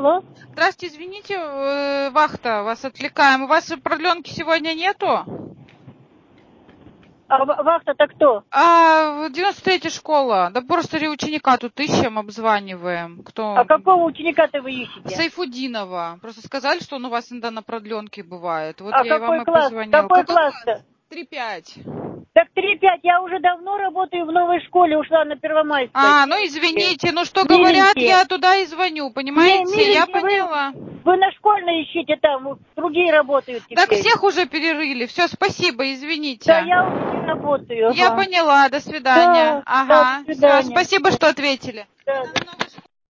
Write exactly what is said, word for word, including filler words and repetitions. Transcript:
Алло. Здравствуйте, извините, э, вахта, вас отвлекаем. У вас продленки сегодня нету? А ва- вахта-то кто? А, девяносто третья школа. Да просто ученика тут ищем, обзваниваем. Кто? А какого ученика-то вы ищете? Сайфудинова. Просто сказали, что он у вас иногда на продленке бывает. Вот А я и вам какой и класс? позвонила. Какой класс-то? три пять. Так три-пять, я уже давно работаю в новой школе, ушла на Первомайской. А, ну извините, ну что Миленькие. говорят, я туда и звоню, понимаете? Не, Я миленькие, поняла. Вы, вы на школьной ищите там, другие работают теперь. Так всех уже перерыли. Все, спасибо, извините. Да я уже не работаю. Я ага. поняла, до свидания. Да, ага, да, до все, свидания. спасибо, что ответили. Да, да.